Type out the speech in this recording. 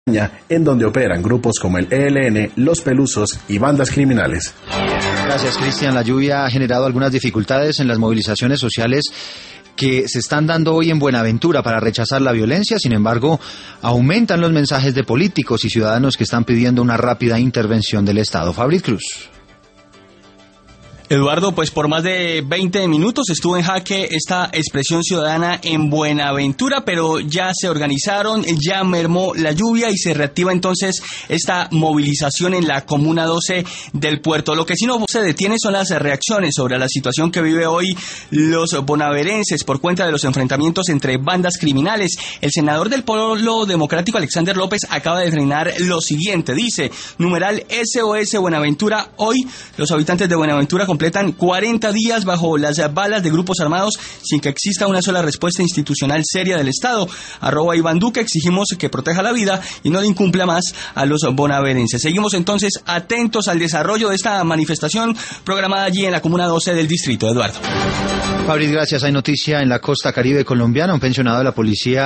en donde operan grupos como el ELN, Los Pelusos y bandas criminales. Gracias, Cristian. La lluvia ha generado algunas dificultades en las movilizaciones sociales que se están dando hoy en Buenaventura para rechazar la violencia. Sin embargo, aumentan los mensajes de políticos y ciudadanos que están pidiendo una rápida intervención del Estado. Fabriz Cruz. Eduardo, pues por más de 20 minutos estuvo en jaque esta expresión ciudadana en Buenaventura, pero ya se organizaron, ya mermó la lluvia y se reactiva entonces esta movilización en la Comuna 12 del Puerto. Lo que sí no se detiene son las reacciones sobre la situación que vive hoy los bonaverenses por cuenta de los enfrentamientos entre bandas criminales. El senador del Polo Democrático, Alexander López, acaba de frenar lo siguiente. Dice, numeral SOS Buenaventura, hoy los habitantes de Buenaventura completan 40 días bajo las balas de grupos armados sin que exista una sola respuesta institucional seria del Estado. @Iván Duque, exigimos que proteja la vida y no le incumpla más a los bonaverenses. Seguimos entonces atentos al desarrollo de esta manifestación programada allí en la Comuna 12 del distrito. Eduardo. Fabriz, gracias. Hay noticia en la costa caribe colombiana. Un pensionado de la policía